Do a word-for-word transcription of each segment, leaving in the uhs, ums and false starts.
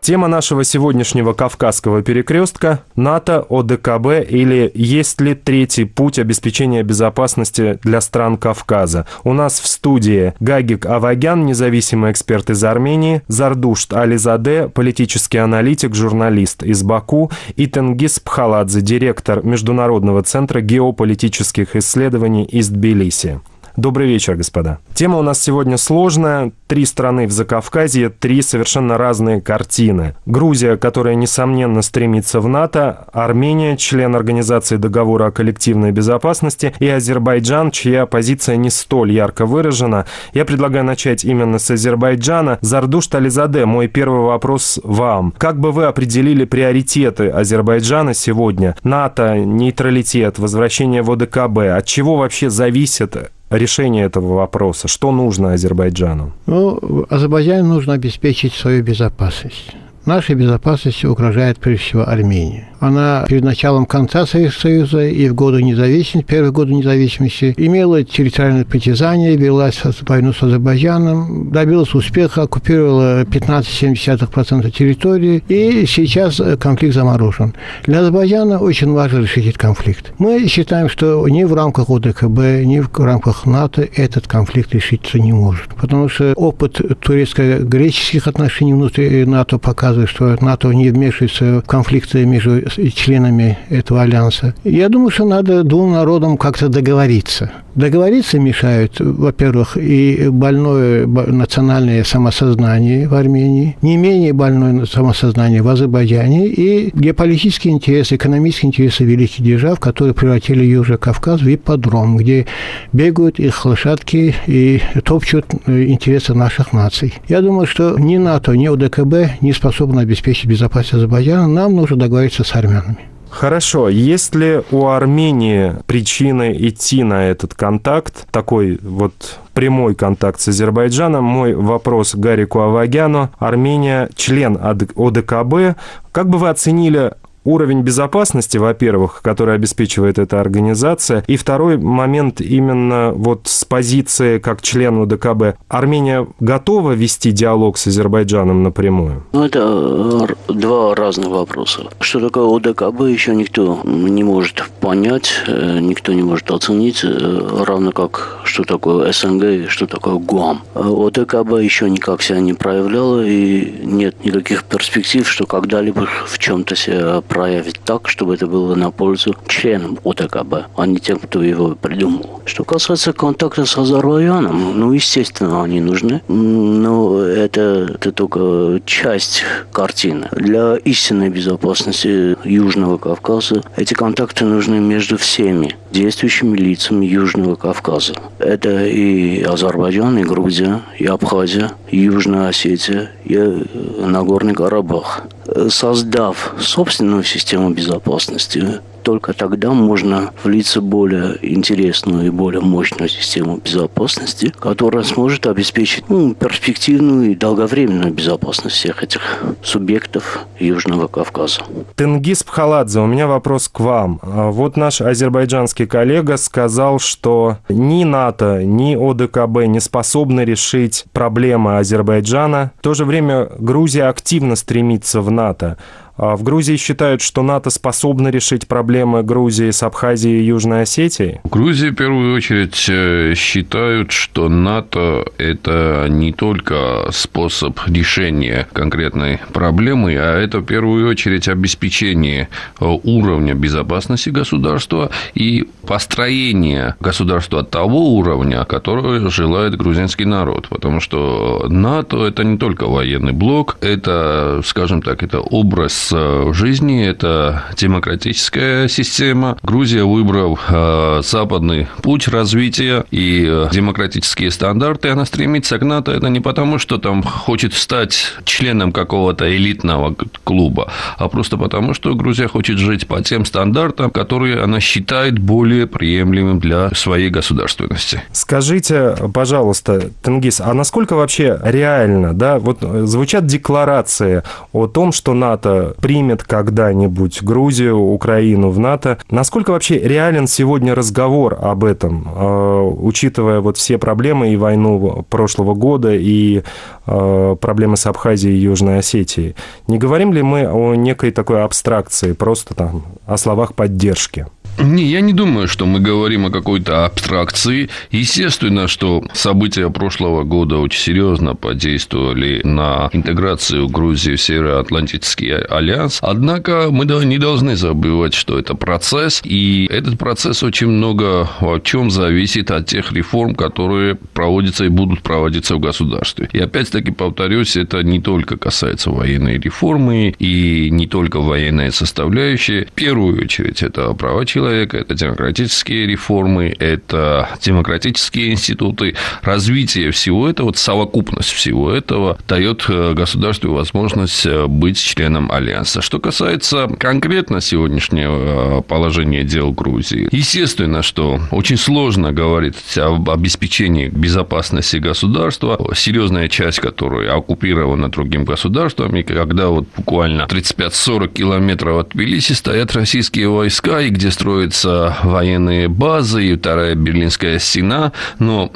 Тема нашего сегодняшнего Кавказского перекрестка – НАТО, о дэ ка бэ или есть ли третий путь обеспечения безопасности для стран Кавказа. У нас в студии Гагик Авагян, независимый эксперт из Армении, Зардушт Ализаде, политический аналитик, журналист из Баку, и Тенгиз Пхаладзе, директор Международного центра геополитических исследований из Тбилиси. Добрый вечер, господа. Тема у нас сегодня сложная. Три страны в Закавказье, три совершенно разные картины. Грузия, которая, несомненно, стремится в НАТО, Армения, член Организации договора о коллективной безопасности, и Азербайджан, чья позиция не столь ярко выражена. Я предлагаю начать именно с Азербайджана. Зардушт Ализаде, мой первый вопрос вам. Как бы вы определили приоритеты Азербайджана сегодня? НАТО, нейтралитет, возвращение в о дэ ка бэ. От чего вообще зависит решение этого вопроса? Что нужно Азербайджану? Ну, Азербайджану нужно обеспечить свою безопасность. Нашей безопасности угрожает прежде всего Армения. Она перед началом конца Советского Союза и в годы независимости, первые годы независимости, имела территориальное притязание, велась войну с Азербайджаном, добилась успеха, оккупировала пятнадцать целых семь десятых процента территории, и сейчас конфликт заморожен. Для Азербайджана очень важно решить этот конфликт. Мы считаем, что ни в рамках о дэ ка бэ, ни в рамках НАТО этот конфликт решиться не может. Потому что опыт турецко-греческих отношений внутри НАТО показывает, что НАТО не вмешивается в конфликты между членами этого альянса. Я думаю, что надо двум народам как-то договориться. Договориться мешают, во-первых, и больное национальное самосознание в Армении, не менее больное самосознание в Азербайджане, и геополитические интересы, экономические интересы великих держав, которые превратили Южный Кавказ в ипподром, где бегают их лошадки и топчут интересы наших наций. Я думаю, что ни НАТО, ни о дэ ка бэ не способны обеспечить безопасность Азербайджана. Нам нужно договориться с армянами. Хорошо. Есть ли у Армении причины идти на этот контакт, такой вот прямой контакт с Азербайджаном? Мой вопрос к Гарику Авагяну. Армения член о дэ ка бэ. Как бы вы оценили уровень безопасности, во-первых, который обеспечивает эта организация, и второй момент именно вот с позиции как член о дэ ка бэ. Армения готова вести диалог с Азербайджаном напрямую? Ну, это два разных вопроса. Что такое о дэ ка бэ, еще никто не может понять, никто не может оценить, равно как что такое эс эн гэ и что такое ГУАМ. о дэ ка бэ еще никак себя не проявляла, и нет никаких перспектив, что когда-либо в чем-то себя проявить так, чтобы это было на пользу членам о дэ ка бэ, а не тем, кто его придумал. Что касается контакта с Азербайджаном, ну, естественно, они нужны, но это, это только часть картины. Для истинной безопасности Южного Кавказа эти контакты нужны между всеми действующими лицами Южного Кавказа. Это и Азербайджан, и Грузия, и Абхазия, и Южная Осетия, и Нагорный Карабах. Создав собственную систему безопасности, только тогда можно влиться в более интересную и более мощную систему безопасности, которая сможет обеспечить ну, перспективную и долговременную безопасность всех этих субъектов Южного Кавказа. Тенгиз Пхаладзе, у меня вопрос к вам. Вот наш азербайджанский коллега сказал, что ни НАТО, ни о дэ ка бэ не способны решить проблемы Азербайджана. В то же время Грузия активно стремится в НАТО. В Грузии считают, что НАТО способно решить проблемы Грузии с Абхазией и Южной Осетией? В Грузии, в первую очередь, считают, что НАТО – это не только способ решения конкретной проблемы, а это, в первую очередь, обеспечение уровня безопасности государства и построение государства того уровня, которого желает грузинский народ. Потому что НАТО – это не только военный блок, это, скажем так, это образ жизни, это демократическая система. Грузия, выбрав западный путь развития и демократические стандарты, она стремится к НАТО. Это не потому, что там хочет стать членом какого-то элитного клуба, а просто потому, что Грузия хочет жить по тем стандартам, которые она считает более приемлемым для своей государственности. Скажите, пожалуйста, Тенгиз, а насколько вообще реально, да, вот звучат декларации о том, что НАТО примет когда-нибудь Грузию, Украину в НАТО. Насколько вообще реален сегодня разговор об этом, учитывая вот все проблемы и войну прошлого года, и проблемы с Абхазией и Южной Осетией? Не говорим ли мы о некой такой абстракции, просто там о словах поддержки? Не, я не думаю, что мы говорим о какой-то абстракции. Естественно, что события прошлого года очень серьезно подействовали на интеграцию Грузии в Североатлантический альянс. Однако мы не должны забывать, что это процесс, и этот процесс очень много в чем зависит от тех реформ, которые проводятся и будут проводиться в государстве. И опять-таки повторюсь, это не только касается военной реформы и не только военной составляющей. В первую очередь, это права человека, это демократические реформы, это демократические институты. Развитие всего этого, вот совокупность всего этого дает государству возможность быть членом альянса. Что касается конкретно сегодняшнего положения дел Грузии, естественно, что очень сложно говорить об обеспечении безопасности государства, серьезная часть которой оккупирована другим государством, и когда вот буквально тридцать пять сорок километров от Тбилиси стоят российские войска, и где строятся военные базы, и вторая Берлинская стена, но,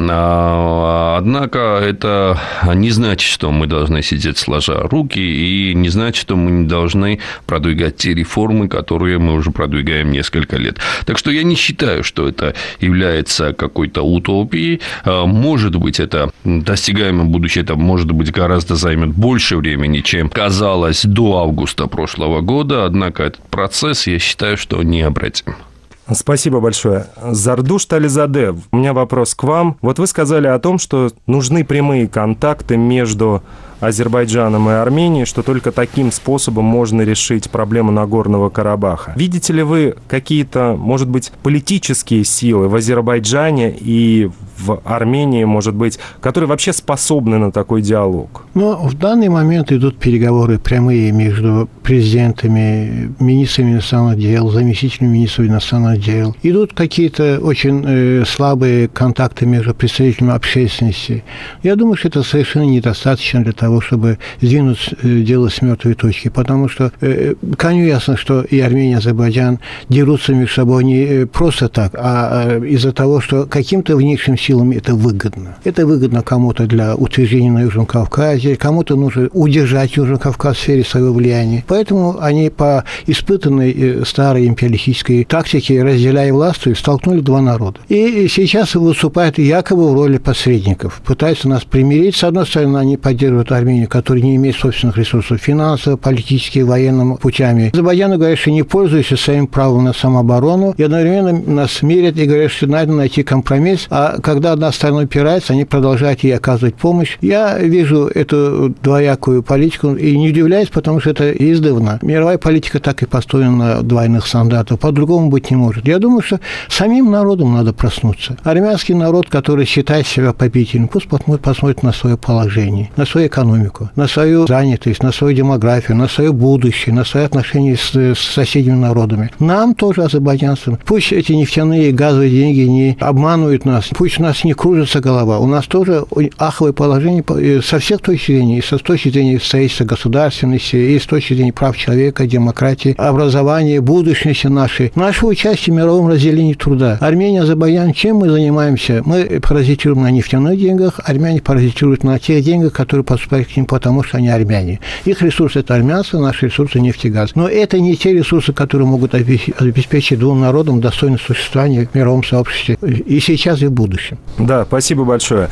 а, однако, это не значит, что мы должны сидеть сложа руки, и не значит, что мы не должны продвигать те реформы, которые мы уже продвигаем несколько лет. Так что я не считаю, что это является какой-то утопией. Может быть, это достигаемо будущее, это, может быть, гораздо займет больше времени, чем казалось до августа прошлого года, однако этот процесс, я считаю, что необратим. Спасибо большое. Зардуш Тализаде, у меня вопрос к вам. Вот вы сказали о том, что нужны прямые контакты между Азербайджаном и Арменией, что только таким способом можно решить проблему Нагорного Карабаха. Видите ли вы какие-то, может быть, политические силы в Азербайджане и в Армении, может быть, которые вообще способны на такой диалог? Но в данный момент идут переговоры прямые между президентами, министрами иностранных дел, заместителями министров иностранных дел. Идут какие-то очень э, слабые контакты между представителями общественности. Я думаю, что это совершенно недостаточно для того, чтобы сдвинуть дело с мертвой точки, потому что э, коню ясно, что и Армения, и Азербайджан дерутся между собой не просто так, а из-за того, что каким-то внешним силам это выгодно. Это выгодно кому-то для утверждения на Южном Кавказе, кому-то нужно удержать Южный Кавказ в сфере своего влияния. Поэтому они по испытанной старой империалистической тактике, разделяя власть, столкнули два народа. И сейчас выступают якобы в роли посредников, пытаются нас примирить. С одной стороны, они поддерживают Армению, которая не имеет собственных ресурсов финансово, политически, военными путями. Азербайджан говорит, что не пользуются своим правом на самооборону, и одновременно нас мерят и говорят, что надо найти компромисс, а когда одна сторона упирается, они продолжают ей оказывать помощь. Я вижу эту двоякую политику и не удивляюсь, потому что это издавна. Мировая политика так и построена на двойных стандартах, по-другому быть не может. Я думаю, что самим народом надо проснуться. Армянский народ, который считает себя победителем, пусть посмотрит на свое положение, на свою экономику, на свою занятость, на свою демографию, на свое будущее, на свои отношения с, с соседними народами. Нам тоже, азербайджанцам, пусть эти нефтяные газовые деньги не обманывают нас, пусть у нас не кружится голова, у нас тоже аховое положение со всех точек зрения, и с точки зрения строительства государственности, и с точки зрения прав человека, демократии, образования, будущности нашей, нашего участия в мировом разделении труда. Армения, Азербайджан, чем мы занимаемся? Мы паразитируем на нефтяных деньгах, армяне паразитируют на тех деньгах, которые поступают к ним, потому что они армяне. Их ресурсы – это армянство, наши ресурсы – нефть и газ. Но это не те ресурсы, которые могут обеспечить двум народам достойное существование в мировом сообществе и сейчас, и в будущем. Да, спасибо большое.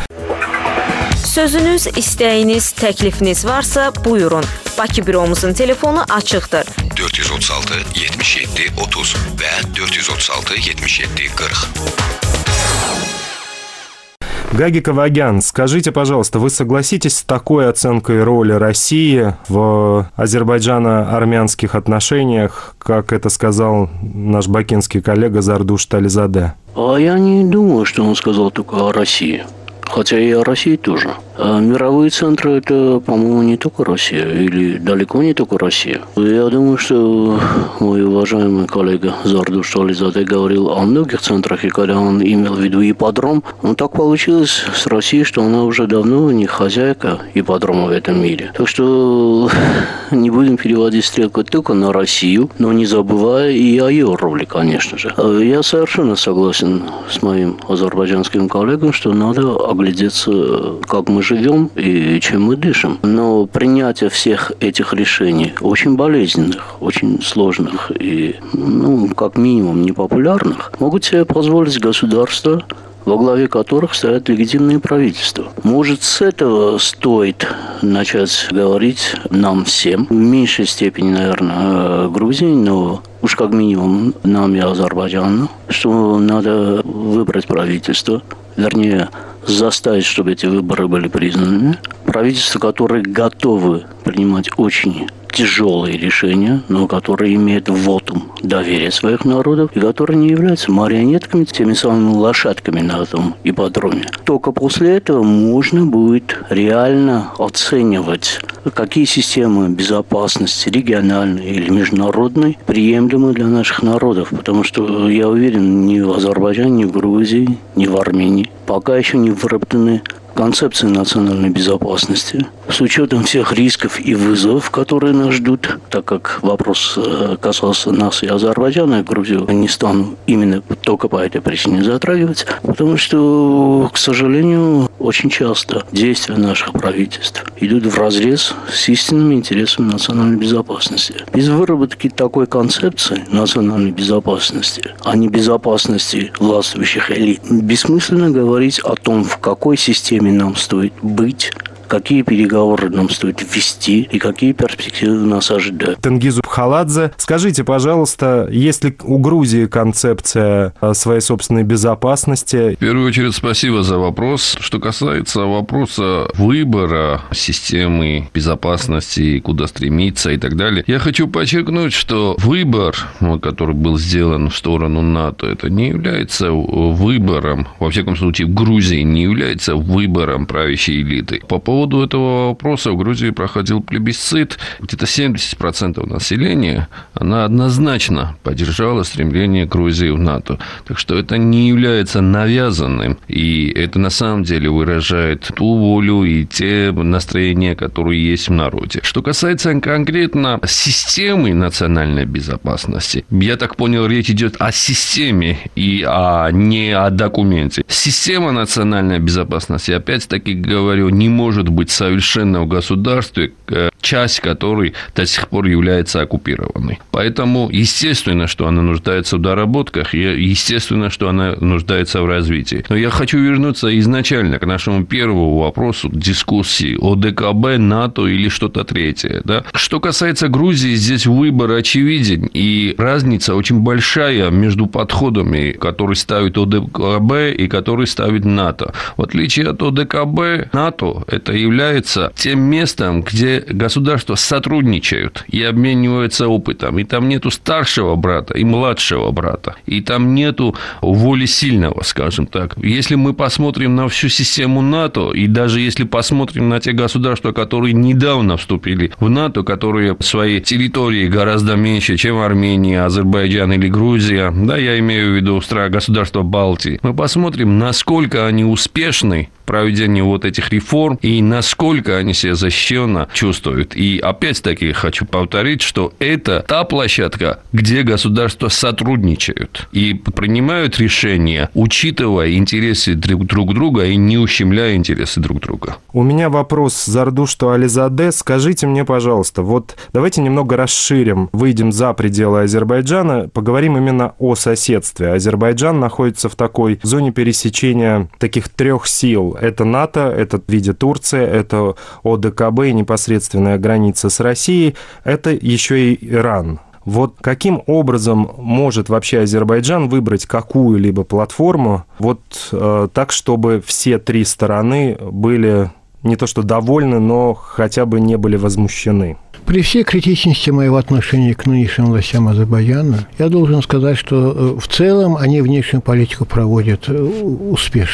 Sözünüz, istəyiniz, təklifiniz varsa buyurun. Bakı büromuzun telefonu açıqdır. dörd yüz otuz altı yetmiş yeddi otuz və dörd yüz otuz altı yetmiş yeddi qırx. Гагик Авагян, скажите, пожалуйста, вы согласитесь с такой оценкой роли России в азербайджано-армянских отношениях, как это сказал наш бакинский коллега Зардуш Тализаде? А я не думаю, что он сказал только о России. хотя и о России тоже. А мировые центры – это, по-моему, не только Россия, или далеко не только Россия. Я думаю, что мой уважаемый коллега Зардуш Ализаде говорил о многих центрах, и когда он имел в виду ипподром, ну, так получилось с Россией, что она уже давно не хозяйка ипподрома в этом мире. Так что не будем переводить стрелку только на Россию, но не забывая и о ее роли, конечно же. Я совершенно согласен с моим азербайджанским коллегам, что надо оглядеться, как мы живем и чем мы дышим. Но принятие всех этих решений, очень болезненных, очень сложных и, ну, как минимум, непопулярных, могут себе позволить государства, во главе которых стоят легитимные правительства. Может, с этого стоит начать говорить нам всем, в меньшей степени, наверное, Грузии, но уж как минимум нам и Азербайджану, что надо выбрать правительство, вернее, заставить, чтобы эти выборы были признаны. Правительства, которые готовы принимать очень тяжелые решения, но которые имеют вотум доверия своих народов и которые не являются марионетками, теми самыми лошадками на этом ипподроме. Только после этого можно будет реально оценивать, какие системы безопасности, региональной или международной, приемлемы для наших народов. Потому что, я уверен, ни в Азербайджане, ни в Грузии, ни в Армении пока еще не выработаны концепции национальной безопасности с учетом всех рисков и вызовов, которые нас ждут, так как вопрос касался нас и Азербайджана, и Грузию не стану именно только по этой причине затрагивать, потому что, к сожалению, очень часто действия наших правительств идут вразрез с истинными интересами национальной безопасности. Без выработки такой концепции национальной безопасности, а не безопасности властвующих элит, бессмысленно говорить о том, в какой системе нам стоит быть, какие переговоры нам стоит вести и какие перспективы нас ожидают. Тенгизу Пхаладзе, скажите, пожалуйста, есть ли у Грузии концепция своей собственной безопасности? В первую очередь, спасибо за вопрос. Что касается вопроса выбора системы безопасности, куда стремиться и так далее, я хочу подчеркнуть, что выбор, который был сделан в сторону НАТО, это не является выбором, во всяком случае, в Грузии не является выбором правящей элиты. По поводу По поводу этого вопроса в Грузии проходил плебисцит. Где-то семьдесят процентов населения, она однозначно поддержала стремление Грузии в НАТО. Так что это не является навязанным. И это на самом деле выражает ту волю и те настроения, которые есть в народе. Что касается конкретно системы национальной безопасности, я так понял, речь идет о системе и а не о документе. Система национальной безопасности, опять-таки говорю, не может быть совершенно в государстве, часть которой до сих пор является оккупированной. Поэтому, естественно, что она нуждается в доработках, и естественно, что она нуждается в развитии. Но я хочу вернуться изначально к нашему первому вопросу, к дискуссии о ДКБ, НАТО или что-то третье. Да? Что касается Грузии, здесь выбор очевиден, и разница очень большая между подходами, которые ставит ОДКБ и которые ставит НАТО. В отличие от ОДКБ, НАТО – это является тем местом, где государства сотрудничают и обмениваются опытом. И там нету старшего брата и младшего брата. И там нету воли сильного, скажем так. Если мы посмотрим на всю систему НАТО, и даже если посмотрим на те государства, которые недавно вступили в НАТО, которые в своей территории гораздо меньше, чем Армения, Азербайджан или Грузия, да, я имею в виду государства Балтии, мы посмотрим, насколько они успешны в проведении вот этих реформ и насколько они себя защищенно чувствуют. И опять-таки хочу повторить, что это та площадка, где государства сотрудничают и принимают решения, учитывая интересы друг друга и не ущемляя интересы друг друга. У меня вопрос Зардушту Ализаде. Скажите мне, пожалуйста, вот давайте немного расширим, выйдем за пределы Азербайджана, поговорим именно о соседстве. Азербайджан находится в такой зоне пересечения таких трех сил. Это НАТО, это в виде Турции, это ОДКБ и непосредственная граница с Россией, это еще и Иран. Вот каким образом может вообще Азербайджан выбрать какую-либо платформу, вот э, так, чтобы все три стороны были не то что довольны, но хотя бы не были возмущены? При всей критичности моего отношения к нынешним властям Азербайджана, я должен сказать, что в целом они внешнюю политику проводят успешно.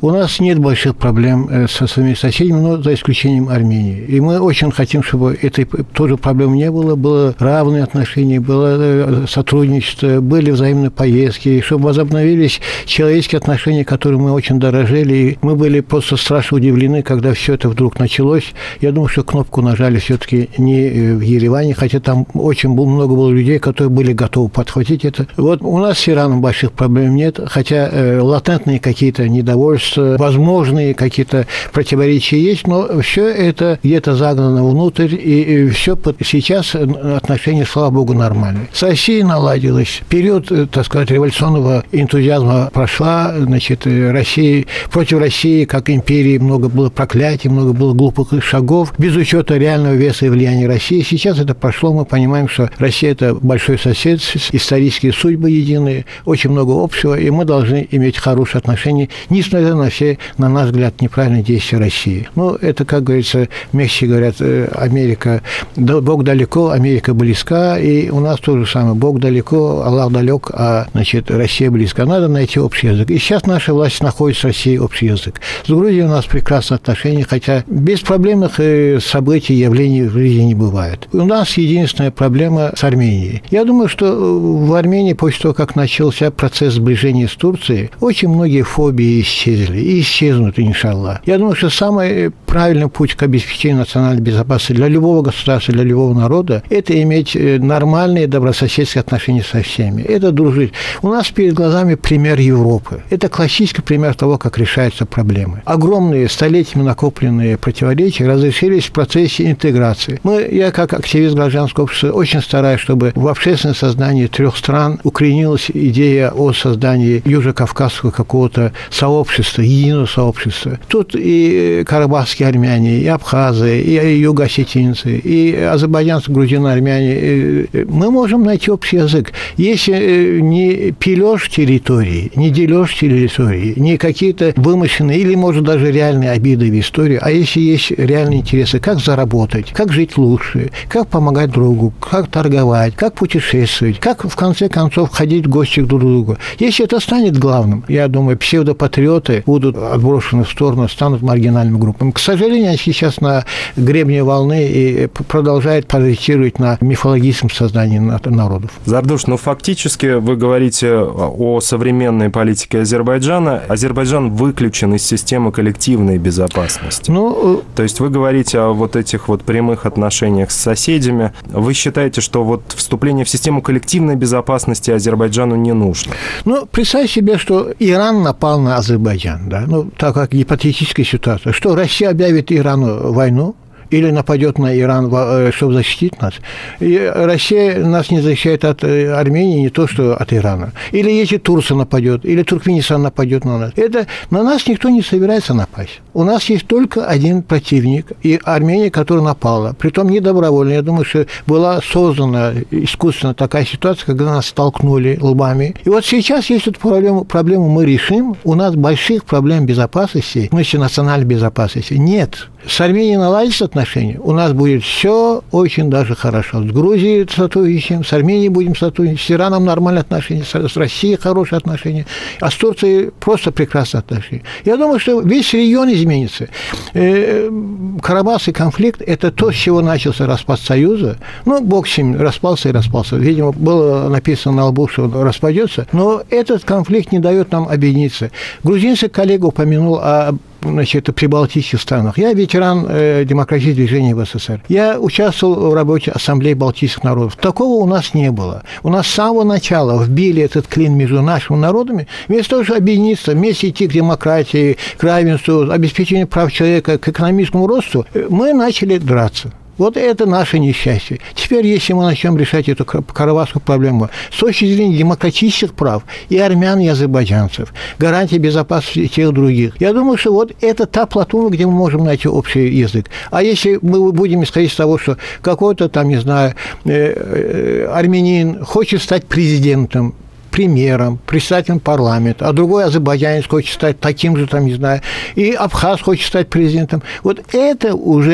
У нас нет больших проблем со своими соседями, но за исключением Армении. И мы очень хотим, чтобы этой тоже проблем не было, было равные отношения, было сотрудничество, были взаимные поездки, чтобы возобновились человеческие отношения, которые мы очень дорожили. И мы были просто страшно удивлены, когда все это вдруг началось. Я думаю, что кнопку нажали все-таки не в Ереване, хотя там очень много было людей, которые были готовы подхватить это. Вот у нас с Ираном больших проблем нет, хотя э, латентные какие-то недовольства, возможные какие-то противоречия есть, но все это где-то загнано внутрь, и, и все под... сейчас отношения, слава богу, нормальные. С Россией наладилось. Период, так сказать, революционного энтузиазма прошла, значит, Россия, против России, как империи, много было проклятий, много было глупых шагов, без учета реального веса и влияния России. Сейчас это прошло, мы понимаем, что Россия – это большой сосед, исторические судьбы единые, очень много общего, и мы должны иметь хорошие отношения, несмотря на все, на наш взгляд, неправильные действия России. Ну, это, как говорится, мягче говорят, Америка, Бог далеко, Америка близка, и у нас то же самое. Бог далеко, Аллах далек, а, значит, Россия близка. Надо найти общий язык. И сейчас наша власть находит с Россией общий язык. С Грузией у нас прекрасные отношения, хотя беспроблемных событий, явлений в жизни не бывает. У нас единственная проблема с Арменией. Я думаю, что в Армении, после того, как начался процесс сближения с Турцией, очень многие фобии исчезли и исчезнут, иншаллах. Я думаю, что самый правильный путь к обеспечению национальной безопасности для любого государства, для любого народа – это иметь нормальные добрососедские отношения со всеми. Это дружить. У нас перед глазами пример Европы. Это классический пример того, как решаются проблемы. Огромные, столетиями накопленные противоречия разрешились в процессе интеграции. Мы, я как активист гражданского общества очень стараюсь, чтобы в общественном сознании трех стран укоренилась идея о создании южно-кавказского какого-то сообщества, единого сообщества. Тут и карабахские армяне, и абхазы, и юго-осетинцы, и азербайджанцы, грузины, армяне. Мы можем найти общий язык. Если не пилёж территории, не делёж территории, не какие-то вымышленные или, может, даже реальные обиды в истории, а если есть реальные интересы, как заработать, как жить лучше, как помогать другу, как торговать, как путешествовать, как, в конце концов, ходить в гости к друг другу. Если это станет главным, я думаю, псевдопатриоты будут отброшены в сторону, станут маргинальными группами. К сожалению, они сейчас на гребне волны и продолжают паразитировать на мифологическом создании народов. Зардуш, ну фактически вы говорите о современной политике Азербайджана. Азербайджан выключен из системы коллективной безопасности. Ну, то есть вы говорите о вот этих вот прямых отношениях с соседями. Вы считаете, что вот вступление в систему коллективной безопасности Азербайджану не нужно? Ну, представь себе, что Иран напал на Азербайджан, да, ну, так как гипотетическая ситуация. Что, Россия объявит Ирану войну? Или нападет на Иран, чтобы защитить нас. И Россия нас не защищает от Армении, не то, что от Ирана. Или если Турция нападет, или Туркменистан нападет на нас. Это на нас никто не собирается напасть. У нас есть только один противник, и Армения, которая напала. Притом не добровольно. Я думаю, что была создана искусственно такая ситуация, когда нас столкнули лбами. И вот сейчас, если эту проблему, проблему мы решим, у нас больших проблем безопасности, в смысле национальной безопасности, нет. С Арменией наладятся отношения, у нас будет все очень даже хорошо. С Грузией сотрудничаем, с Арменией будем сотрудничать, с Ираном нормальные отношения, с Россией хорошие отношения, а с Турцией просто прекрасные отношения. Я думаю, что весь регион изменится. Карабахский конфликт – это то, с чего начался распад Союза. Ну, бог с ним, распался и распался. Видимо, было написано на лбу, что он распадется, но этот конфликт не дает нам объединиться. Грузинский коллега упомянул о значит, прибалтийских странах. Я ветеран э, демократического движения в СССР. Я участвовал в работе Ассамблеи Балтийских народов. Такого у нас не было. У нас с самого начала вбили этот клин между нашими народами. Вместо того, чтобы объединиться, вместе идти к демократии, к равенству, обеспечению прав человека, к экономическому росту, мы начали драться. Вот это наше несчастье. Теперь, если мы начнем решать эту карабахскую проблему с точки зрения демократических прав и армян, и азербайджанцев, гарантии безопасности и тех других, я думаю, что вот это та платформа, где мы можем найти общий язык. А если мы будем исходить из того, что какой-то там, не знаю, армянин хочет стать президентом, премьером, председателем парламента, а другой азербайджанец хочет стать таким же, там, не знаю, и абхаз хочет стать президентом. Вот это уже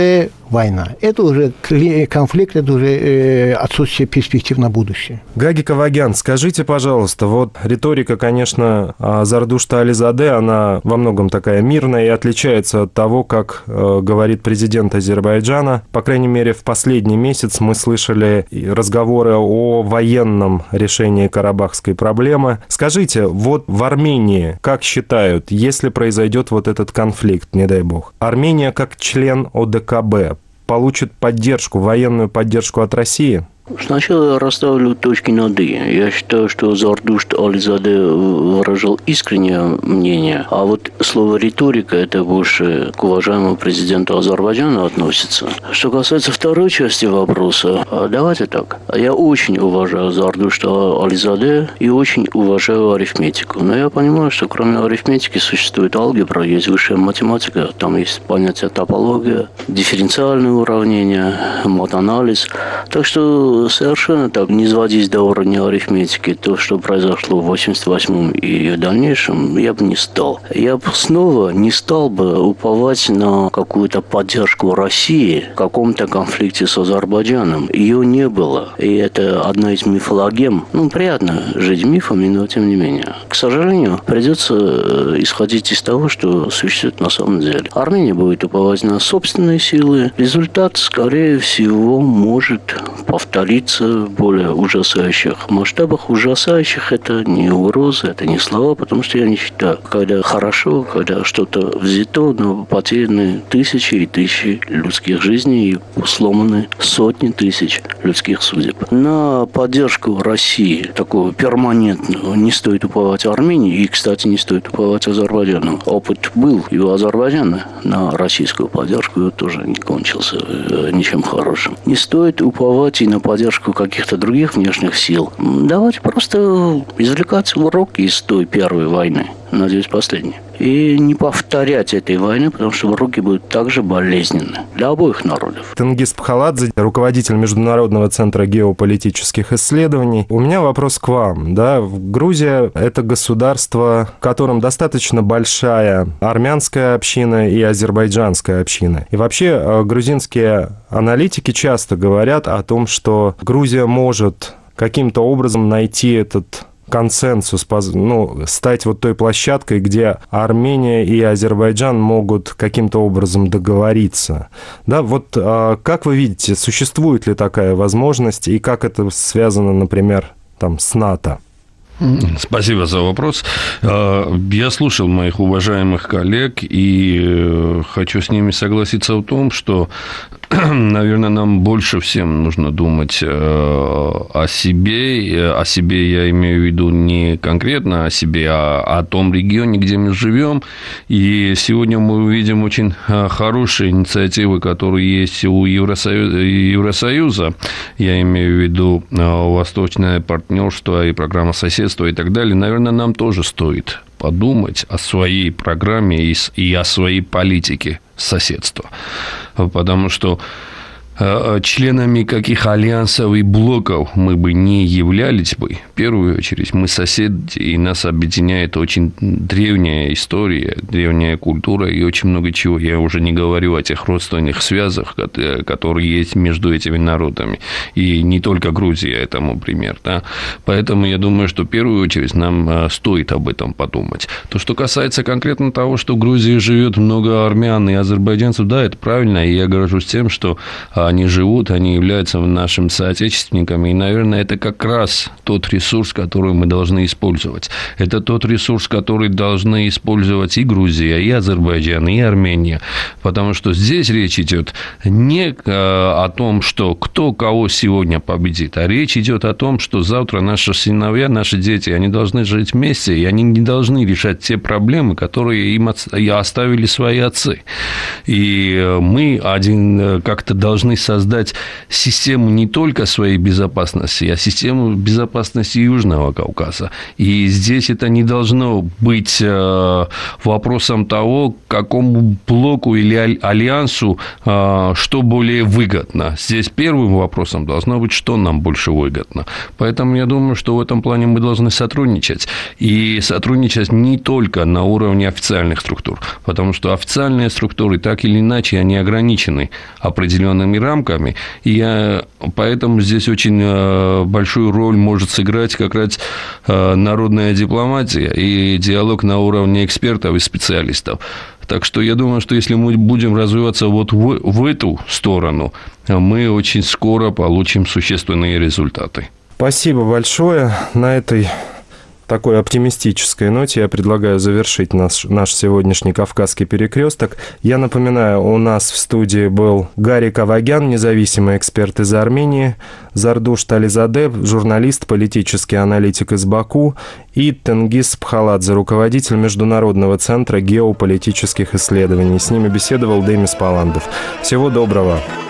война. Это уже конфликт, это уже отсутствие перспектив на будущее. Гагик Авагян, скажите, пожалуйста, вот риторика, конечно, Зардушта Ализаде, она во многом такая мирная и отличается от того, как э, говорит президент Азербайджана. По крайней мере, в последний месяц мы слышали разговоры о военном решении карабахской проблемы. Скажите, вот в Армении, как считают, если произойдет вот этот конфликт, не дай бог, Армения как член ОДКБ получит поддержку, военную поддержку от России? Сначала я расставлю точки над «и». Я считаю, что Зардушт Ализаде выражал искреннее мнение, а вот слово «риторика» это больше к уважаемому президенту Азербайджана относится. Что касается второй части вопроса, давайте так. Я очень уважаю Зардушта Ализаде и очень уважаю арифметику. Но я понимаю, что кроме арифметики существует алгебра, есть высшая математика, там есть понятие топология, дифференциальные уравнения, матанализ. Так что совершенно так, не сводись до уровня арифметики. То, что произошло в восемьдесят восьмом и в дальнейшем, я бы не стал. Я бы снова не стал бы уповать на какую-то поддержку России в каком-то конфликте с Азербайджаном. Ее не было. И это одна из мифологем. Ну, приятно жить мифами, но тем не менее. К сожалению, придется исходить из того, что существует на самом деле. Армения будет уповать на собственные силы. Результат, скорее всего, может повториться в более ужасающих масштабах. Ужасающих это не угрозы, это не слова, потому что я не считаю, когда хорошо, когда что-то взято, но потеряны тысячи и тысячи людских жизней и сломаны сотни тысяч людских судеб. На поддержку России, такого перманентного, не стоит уповать Армении и, кстати, не стоит уповать Азербайджану. Опыт был и у Азербайджана на российскую поддержку, и тоже не кончился ничем хорошим. Не стоит уповать и на поддержку каких-то других внешних сил. Давайте просто извлекать уроки из той первой войны, надеюсь, последней. И не повторять этой войны, потому что уроки будут также болезненны для обоих народов. Тенгиз Пхаладзе, руководитель Международного центра геополитических исследований. У меня вопрос к вам. Да? Грузия – это государство, в котором достаточно большая армянская община и азербайджанская община. И вообще грузинские аналитики часто говорят о том, что Грузия может каким-то образом найти этот консенсус, ну, стать вот той площадкой, где Армения и Азербайджан могут каким-то образом договориться. Да, вот как вы видите, существует ли такая возможность и как это связано, например, там, с НАТО? Спасибо за вопрос. Я слушал моих уважаемых коллег и хочу с ними согласиться в том, что, наверное, нам больше всем нужно думать о себе. О себе я имею в виду не конкретно о себе, а о том регионе, где мы живем. И сегодня мы увидим очень хорошие инициативы, которые есть у Евросоюза. Евросоюза. Я имею в виду Восточное партнерство и программа соседства и так далее. Наверное, нам тоже стоит подумать о своей программе и о своей политике соседства. Потому что членами каких альянсов и блоков мы бы не являлись бы, в первую очередь мы соседи, и нас объединяет очень древняя история, древняя культура и очень много чего. Я уже не говорю о тех родственных связях, которые есть между этими народами. И не только Грузия этому пример. Да? Поэтому я думаю, что в первую очередь нам стоит об этом подумать. То, что касается конкретно того, что в Грузии живет много армян и азербайджанцев, да, это правильно, и я горжусь тем, что они живут, они являются нашими соотечественниками, и, наверное, это как раз тот ресурс, который мы должны использовать. Это тот ресурс, который должны использовать и Грузия, и Азербайджан, и Армения, потому что здесь речь идет не о том, что кто кого сегодня победит, а речь идет о том, что завтра наши сыновья, наши дети, они должны жить вместе, и они не должны решать те проблемы, которые им оставили свои отцы. И мы один как-то должны создать систему не только своей безопасности, а систему безопасности Южного Кавказа. И здесь это не должно быть вопросом того, какому блоку или альянсу что более выгодно. Здесь первым вопросом должно быть, что нам больше выгодно. Поэтому я думаю, что в этом плане мы должны сотрудничать. И сотрудничать не только на уровне официальных структур, потому что официальные структуры так или иначе они ограничены определенными рамками, и поэтому здесь очень большую роль может сыграть как раз народная дипломатия и диалог на уровне экспертов и специалистов. Так что я думаю, что если мы будем развиваться вот в, в эту сторону, мы очень скоро получим существенные результаты. Спасибо большое. На этой такой оптимистической ноте я предлагаю завершить наш, наш сегодняшний «Кавказский перекресток». Я напоминаю, у нас в студии был Гарик Авагян, независимый эксперт из Армении, Зардуш Тализаде, журналист, политический аналитик из Баку, и Тенгиз Пхаладзе, руководитель Международного центра геополитических исследований. С ними беседовал Демис Паландов. Всего доброго.